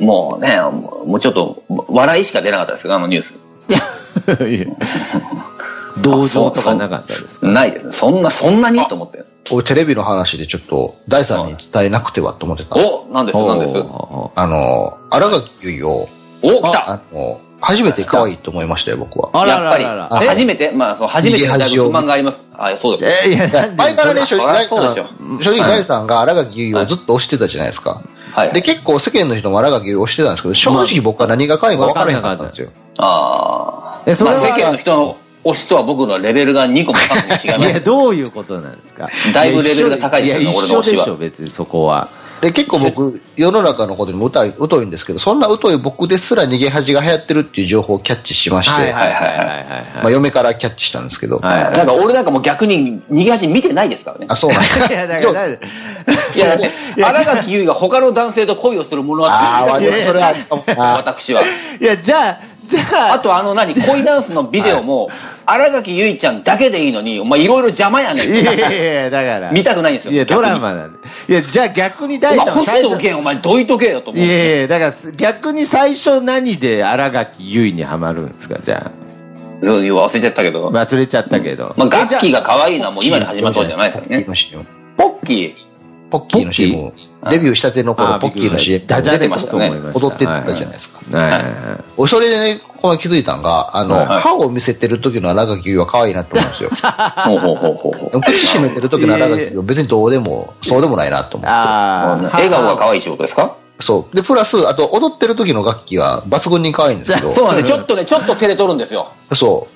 もうね、もうちょっと、笑いしか出なかったですけど、あのニュース。 いや同情とかなかったですか？ ないですね。そんな、そんなにと思って。 俺テレビの話でちょっと、第三に伝えなくてはと思ってた。 お、なんですなんです。 あの、新垣結衣を、 お、来たあの、初めて可愛いと思いましたよ、僕は。 やっぱり。初めてまあ、そう、初めてだいぶ不満があります。あ、そうです。 え、いや、前からね、正直、正直、第三が新垣結衣をずっと推してたじゃないですか。はい。で、結構世間の人も新垣結衣を推してたんですけど、正直僕は何が可愛いか分からへんかったんですよ。 ああ。え、それは世間の人の推しとは僕のレベルがにこもさんこも違います。いや、どういうことなんですか？ だいぶレベルが高いですよね、俺の推しは。 一緒でしょ、別にそこは。 で、結構僕、世の中のことにも疎い、疎いんですけど、そんな疎い僕ですら逃げ恥が流行ってるっていう情報をキャッチしまして、はいはいはいはい。まあ、嫁からキャッチしたんですけど。 はいはい、なんか俺なんかもう逆に逃げ恥見てないですからね。 あ、そうなんですか。いや、だから、 いや、だって、新垣結衣が他の男性と恋をするものはああ、それは、 私は。 いや、じゃあ、じゃあ。 あとあの何、恋ダンスのビデオも、新垣結衣ちゃんだけでいいのに、お前いろいろ邪魔やねん。 いやいやいや、だから。 見たくないんですよ。 いや、ドラマなんで。いや、じゃあ逆に大体。お前、星とけん、お前、どいとけよと思う。 いやいや、だから逆に最初何で新垣結衣にはまるんですか、じゃあ。 そう、忘れちゃったけど。 忘れちゃったけど。 まあ、ガッキーが可愛いのはもう今に始まったわけじゃないですよね。ポッキー。 ポッキーの シーエム、デビューしたての頃、ポッキーの シーエムダジャレましたね。 踊ってたじゃないですか。俺、それでね、この気づいたのが、あの、歯を見せてる時の新垣結衣は可愛いなと思うんですよ。ほうほうほうほう。口閉めてる時の新垣結衣は別にどうでも、そうでもないなと思って。 笑顔が可愛い仕事ですか？ そう。で、プラス、あと、踊ってる時の楽器は抜群に可愛いんですけど。 そうなんですよ。ちょっとね、ちょっと手で取るんですよ。 そう。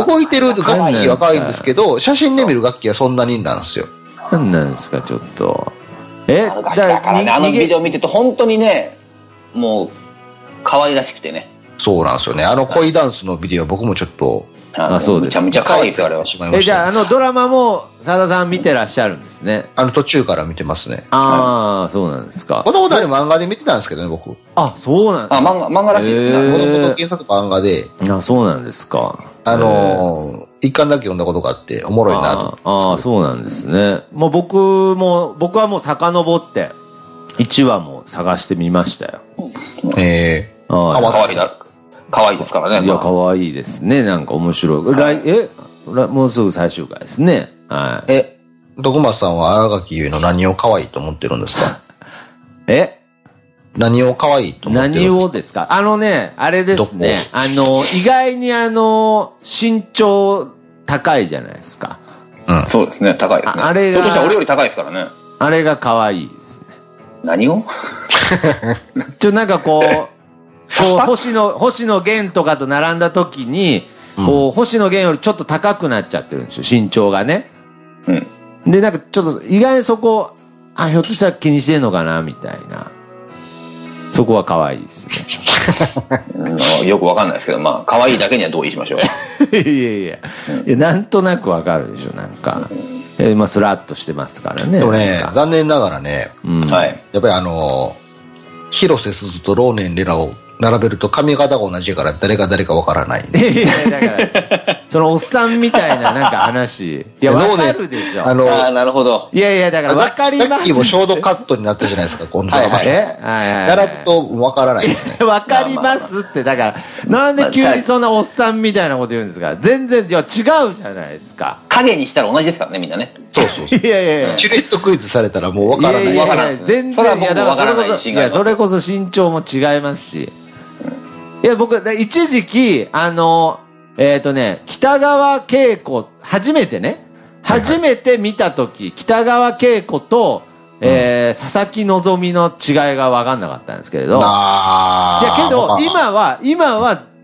動いてる楽器は可愛いんですけど、写真で見る楽器はそんなになんですよ。 なんなんですか、ちょっと。 えだからね、あのビデオ見てると本当にね、もう可愛らしくてね。 そうなんですよね。あの恋ダンスのビデオ僕もちょっと、 あ、そうです。 めちゃめちゃ可愛いですよ、あれは。 え、じゃああのドラマも澤田さん見てらっしゃるんですね。 あの途中から見てますね。 ああ、そうなんですか。 もともとあれ漫画で見てたんですけどね、僕。 あ、そうなんですか。 あ、漫画、漫画らしいですね。 もともと原作漫画で。 あ、そうなんですか。 あのー、一巻だけ読んだことがあって、おもろいなと。 ああ、そうなんですね。もう僕も、僕はもう遡って、いちわも探してみましたよ。 ええー。 かわいいな。かわいいですからね。 いや、かわいいですね。なんか面白い。来、えもうすぐ最終回ですね。はい。 え、徳松さんは新垣結衣の何を可愛いと思ってるんですか？ え何を可愛いと思ってるんですか？ 何をですか？あのね、あれですね。あの、意外にあの、身長高いじゃないですか。 うん。そうですね、高いですね。あれが、そうとしたら俺より高いですからね。 あれが可愛いですね。 何をちょ、なんかこう、こう、星野、星野源とかと並んだ時に、こう、うん、星野源よりちょっと高くなっちゃってるんですよ、身長がね。うん。で、なんかちょっと、意外にそこ、あ、ひょっとしたら気にしてんのかな、みたいな。そこは可愛いですね。よくわかんないですけど、まあ、可愛いだけには同意しましょう。 いやいやいや、いや、なんとなくわかるでしょ、なんか。うん、えー、まあ、スラッとしてますからね。 でもね、残念ながらね、 うん、はい。 やっぱりあの、広瀬すずとローネンレナを並べると髪型が同じから誰が誰かわからないんです。 いやだからそのおっさんみたいななんか話、いやわかるでしょ。 あのあ、なるほど。 いやいやだからわかります。 さっきもショートカットになったじゃないですか、今度は。はいはい。並ぶとわからないですね。 わかりますってだからなんで急にそんなおっさんみたいなこと言うんですか。全然いや違うじゃないですか。 影にしたら同じですからねみんなね。 そうそうそう。 いやいやいや。 チュレットクイズされたらもうわからない。 いやいやいや全然いやだからそれこそいやそれこそ身長も違いますし。いや、僕、一時期、あの、えっとね、北川景子、初めてね、初めて見たとき、北川景子と、えー、佐々木希の違いが分かんなかったんですけれど、いや、けど、今は、今は、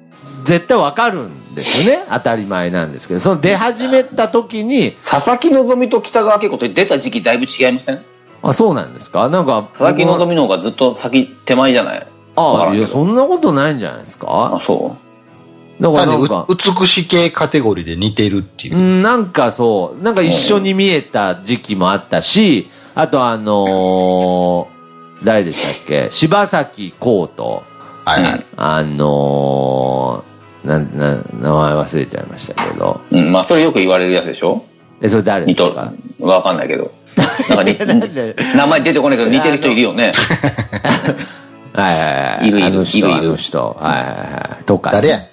絶対わかるんですよね。当たり前なんですけど、その出始めた時に佐々木希と北川景子って出た時期だいぶ違いません？ あ、そうなんですか。なんか佐々木希の方がずっと先手前じゃない？ ああ、いやそんなことないんじゃないですか。 あ、そう。 だからなんか美し系カテゴリーで似てるっていう。 うん、なんかそう、なんか一緒に見えた時期もあったし、あとあのー、誰でしたっけ、柴咲コウと、 はいはい、 あのー、な、な、名前忘れちゃいましたけど。 うん、まあそれよく言われるやつでしょ。 え、それ誰ですか？ わかんないけど。なんか名前出てこないけど似てる人いるよね。 はいはいはい。 いるいるあの人、 いるいるあの人。はいはいはい。とか、ね。 誰や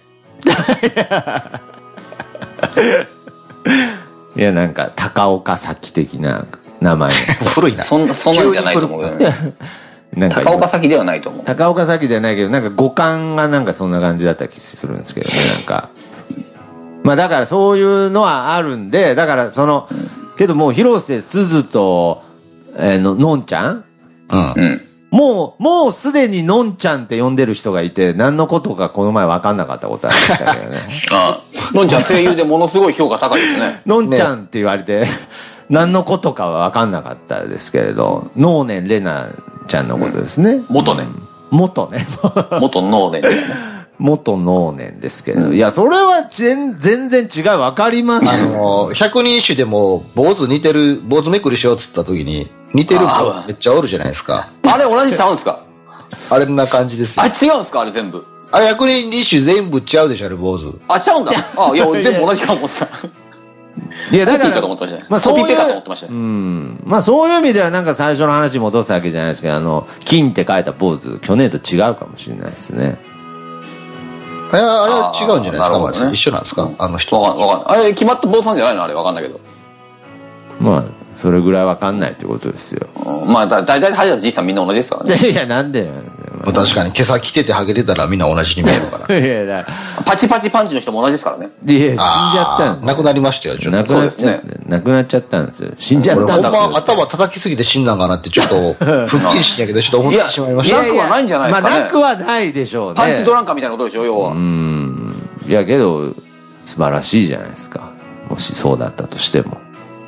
いや、なんか、高岡早紀的な名前。 古いな。 そん、そんなんじゃないと思うけどね。なんか高岡早紀ではないと思う。 高岡早紀ではないけど、なんか五感がなんかそんな感じだった気するんですけどね、なんか。まあだからそういうのはあるんで、だからその、けどもう広瀬すずと、えー、の、のんちゃんうん。うんもう、もうすでにのんちゃんって呼んでる人がいて、何のことかこの前分かんなかったことありましたけどね。 ああ、のんちゃん声優でものすごい評価高いですね。 のんちゃんって言われて、何のことかは分かんなかったですけれど、能年玲奈ちゃんのことですね。うん、 元ね。 元ね。 元能年。 元能年ですけれど、うん、いや、それは全然違い分かります。 あの、百人一首でも、坊主似てる、坊主めくりしようっつった時に、似てる人めっちゃおるじゃないですか。 あれ同じちゃうんすか？ あれんな感じですよ。 あれ違うんすか？あれ全部。 あれ百人一首全部ちゃうでしょ、あれ坊主。 あ、ちゃうんだ。あ、いや、全部同じかと思ってた。 いや、だから、 コピーかと思ってましたね。まあ、コピーペかと思ってましたね。 うん。まあ、そういう意味ではなんか最初の話戻すわけじゃないですけど、あの、金って書いた坊主、去年と違うかもしれないですね。 あれは違うんじゃないですか、ね、一緒なんですか、あの人。 わかんない。わかんない。あれ決まった坊さんじゃないの？あれわかんないけど。 まあ、それぐらいわかんないってことですよ。 うん、まあ、だ、だいたいハイダじいさんみんな同じですからね。 いや、なんで、 まあ、確かに今朝着ててハゲてたらみんな同じに見えるから。いやだパチパチパンチの人も同じですからね。 いや、死んじゃったんです。 亡くなりましたよ、 ちょっと。亡くなっちゃった。亡くなっちゃったんですよ。死んじゃったんだ。 ほんま頭叩きすぎて死んだんかなってちょっと、ふっきりしんやけど、ちょっと思ってしまいました。 なくはないんじゃないですかね。 まあ、なくはないでしょうね。 パンチドランカーみたいなことでしょ、要は。 うん。いや、けど、素晴らしいじゃないですか。もしそうだったとしても。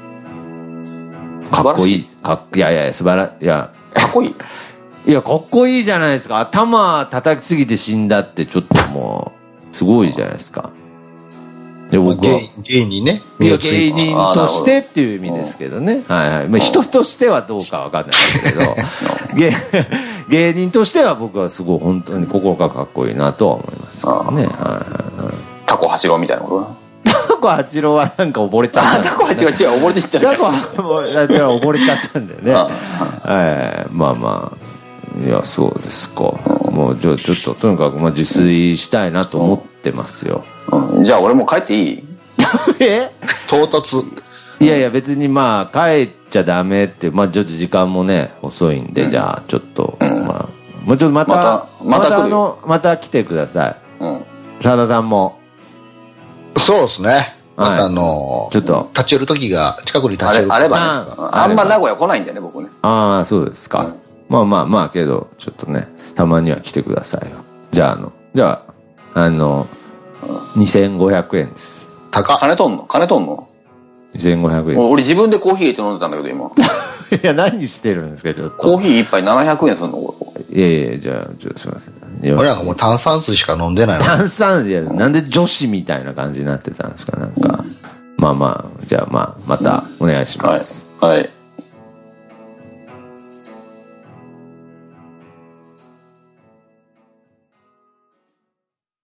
かっこいい。かっいやいや、素晴ら、いや。 かっこいいいや、かっこいいじゃないですか。頭叩きすぎて死んだってちょっともう、すごいじゃないですか。 で、僕は。芸人ね。 いや、芸人としてっていう意味ですけどね。はいはい。まあ、人としてはどうかわかんないですけど、芸、芸人としては僕はすごい本当に心がかっこいいなとは思いますけどね。はいはいはい。 タコ八郎みたいなことな。 タコ八郎はなんか溺れちゃった。 タコ八郎違う、溺れて知ってる。 タコ溺れちゃったんだよね。はい。まあまあ。いや、そうですか。もう、じゃあちょっと、とにかく、まあ、自炊したいなと思ってますよ。 うん、じゃあ、俺もう帰っていい？ え？ 唐突。 いやいや、別にまあ、帰っちゃダメって、まあ、ちょっと時間もね、遅いんで、うん、じゃあ、ちょっと、うん、まあ、もうちょっとまた、また、また、あの、また来てください。うん。澤田さんも。 そうですね。またあのー、ちょっと、立ち寄る時が、近くに立ち寄る。 あればね。あんま名古屋来ないんだよね、僕ね。 ああ、そうですか。うん、まあまあまあ、けど、ちょっとね、たまには来てくださいよ。じゃあ、あの、じゃあ、あの、にせんごひゃくえんです。 高っ。金とんの？金とんの？ にせんごひゃくえん。 俺自分でコーヒー入れて飲んでたんだけど、今。 いや、何してるんですか、ちょっと。 コーヒー一杯ななひゃくえんすんの？ いやいや、じゃあ、ちょっとすいません。 俺なんかもう炭酸水しか飲んでないの。 炭酸水や、なんで女子みたいな感じになってたんですか、なんか。まあまあ、じゃあまあ、またお願いします。 はい。はい。